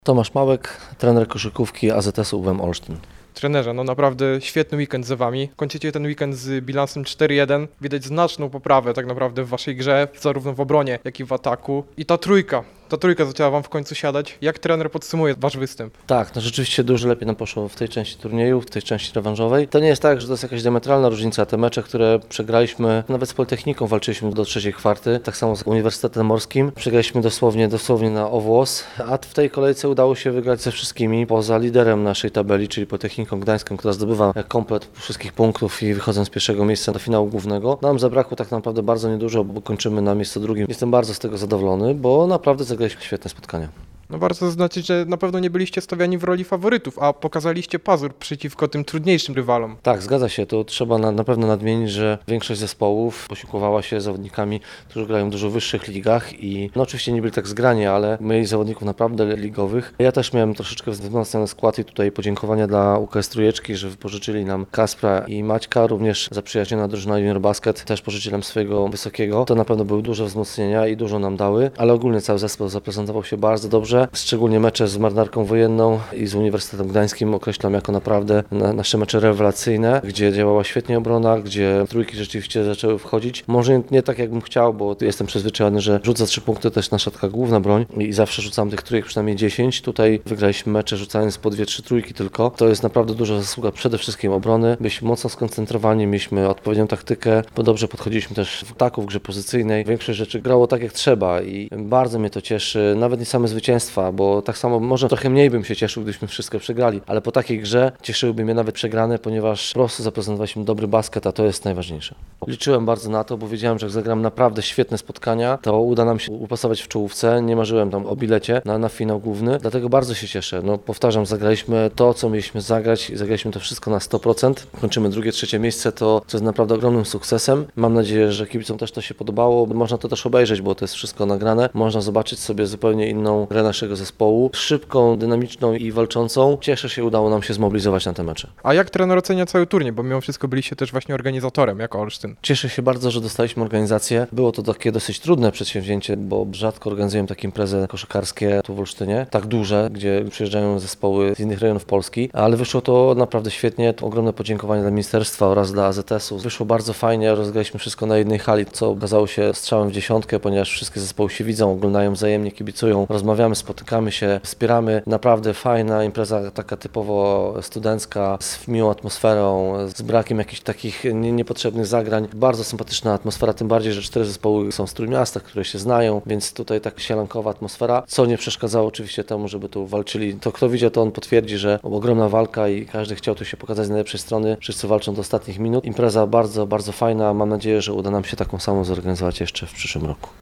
Tomasz Małek, trener koszykówki AZS-u UWM Olsztyn. Trenerze, no naprawdę świetny weekend za Wami. Kończycie ten weekend z bilansem 4-1. Widać znaczną poprawę tak naprawdę w Waszej grze, zarówno w obronie, jak i w ataku. I ta trójka zaczęła Wam w końcu siadać. Jak trener podsumuje Wasz występ? Tak, no rzeczywiście dużo lepiej nam poszło w tej części turnieju, w tej części rewanżowej. To nie jest tak, że to jest jakaś diametralna różnica. Te mecze, które przegraliśmy, nawet z Politechniką walczyliśmy do trzeciej kwarty, tak samo z Uniwersytetem Morskim. Przegraliśmy dosłownie na owłos, a w tej kolejce udało się wygrać ze wszystkimi, poza liderem naszej tabeli, czyli Politechniką Gdańską, która zdobywa komplet wszystkich punktów i wychodząc z pierwszego miejsca do finału głównego. Nam zabrakło tak naprawdę bardzo niedużo, bo kończymy na miejscu drugim. Jestem bardzo z tego zadowolony, bo naprawdę zagraliśmy świetne spotkania. No warto zaznaczyć, że na pewno nie byliście stawiani w roli faworytów, a pokazaliście pazur przeciwko tym trudniejszym rywalom. Tak, zgadza się. To trzeba na pewno nadmienić, że większość zespołów posiłkowała się zawodnikami, którzy grają w dużo wyższych ligach i no oczywiście nie byli tak zgrani, ale mieli zawodników naprawdę ligowych. Ja też miałem troszeczkę wzmocniony skład i tutaj podziękowania dla UKS Trójeczki, że wypożyczyli nam Kaspra i Maćka, również zaprzyjaźniona drużyna Junior Basket też pożyczyli nam swojego wysokiego. To na pewno były duże wzmocnienia i dużo nam dały, ale ogólnie cały zespół zaprezentował się bardzo dobrze. Szczególnie mecze z Marynarką Wojenną i z Uniwersytetem Gdańskim określam jako naprawdę nasze mecze rewelacyjne, gdzie działała świetnie obrona, gdzie trójki rzeczywiście zaczęły wchodzić. Może nie tak jakbym chciał, bo jestem przyzwyczajony, że rzuca 3 punkty też nasza taka główna broń i zawsze rzucam tych trójek przynajmniej 10. Tutaj wygraliśmy mecze rzucając po 2-3 trójki tylko. To jest naprawdę duża zasługa przede wszystkim obrony. Byliśmy mocno skoncentrowani, mieliśmy odpowiednią taktykę, bo dobrze podchodziliśmy też w ataku, w grze pozycyjnej. Większość rzeczy grało tak jak trzeba i bardzo mnie to cieszy, nawet nie same zwycięstwa, bo tak samo może trochę mniej bym się cieszył, gdybyśmy wszystko przegrali, ale po takiej grze cieszyłyby mnie nawet przegrane, ponieważ po prostu zaprezentowaliśmy dobry basket, a to jest najważniejsze. Liczyłem bardzo na to, bo wiedziałem, że jak zagram naprawdę świetne spotkania, to uda nam się upasować w czołówce. Nie marzyłem tam o bilecie na finał główny, dlatego bardzo się cieszę. No powtarzam, zagraliśmy to, co mieliśmy zagrać i zagraliśmy to wszystko na 100%. Kończymy drugie, trzecie miejsce, to jest naprawdę ogromnym sukcesem. Mam nadzieję, że kibicom też to się podobało. Można to też obejrzeć, bo to jest wszystko nagrane. Można zobaczyć sobie zupełnie inną grę naszego zespołu, szybką, dynamiczną i walczącą. Cieszę się, udało nam się zmobilizować na te mecze. A jak trener ocenia cały turniej, bo mimo wszystko byliście też właśnie organizatorem jako Olsztyn? Cieszę się bardzo, że dostaliśmy organizację. Było to takie dosyć trudne przedsięwzięcie, bo rzadko organizujemy takie imprezy koszykarskie tu w Olsztynie, tak duże, gdzie przyjeżdżają zespoły z innych rejonów Polski, ale wyszło to naprawdę świetnie. To ogromne podziękowanie dla ministerstwa oraz dla AZS-u. Wyszło bardzo fajnie, rozgraliśmy wszystko na jednej hali, co okazało się strzałem w dziesiątkę, ponieważ wszystkie zespoły się widzą, oglądają wzajemnie, kibicują, rozmawiamy, spotykamy się, wspieramy. Naprawdę fajna impreza, taka typowo studencka, z miłą atmosferą, z brakiem jakichś takich niepotrzebnych zagrań. Bardzo sympatyczna atmosfera, tym bardziej, że 4 zespoły są z Trójmiasta, które się znają, więc tutaj tak sielankowa atmosfera, co nie przeszkadzało oczywiście temu, żeby tu walczyli. To kto widział, to on potwierdzi, że ogromna walka i każdy chciał tu się pokazać z najlepszej strony. Wszyscy walczą do ostatnich minut. Impreza bardzo, bardzo fajna. Mam nadzieję, że uda nam się taką samą zorganizować jeszcze w przyszłym roku.